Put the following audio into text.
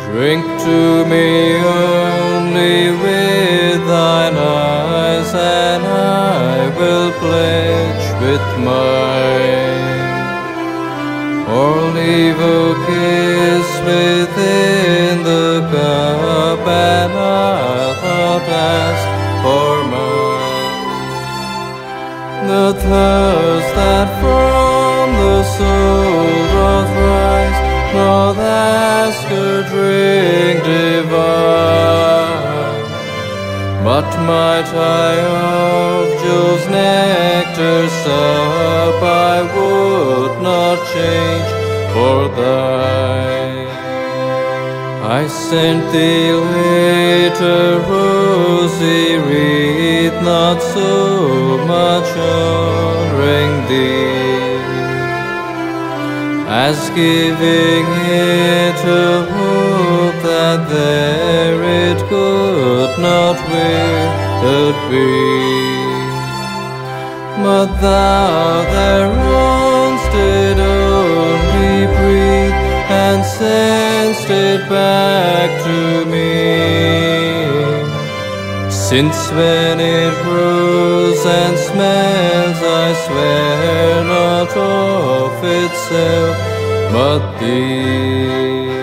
Drink to me only with thine eyes, and I will pledge with mine. Or leave a kiss within the cup, and I'll not ask for mine. The thirst that from the soul doth rise, doth ask a drink divine. But might I of Jove's nectar sup, I would not change for thine. I sent thee later rosy wreath, not so much honoring thee as giving it a hope that there it could not withered be. But thou thereon did only breathe, and send'st it back to me. Since when it grows and smells, I swear not of itself, but thee.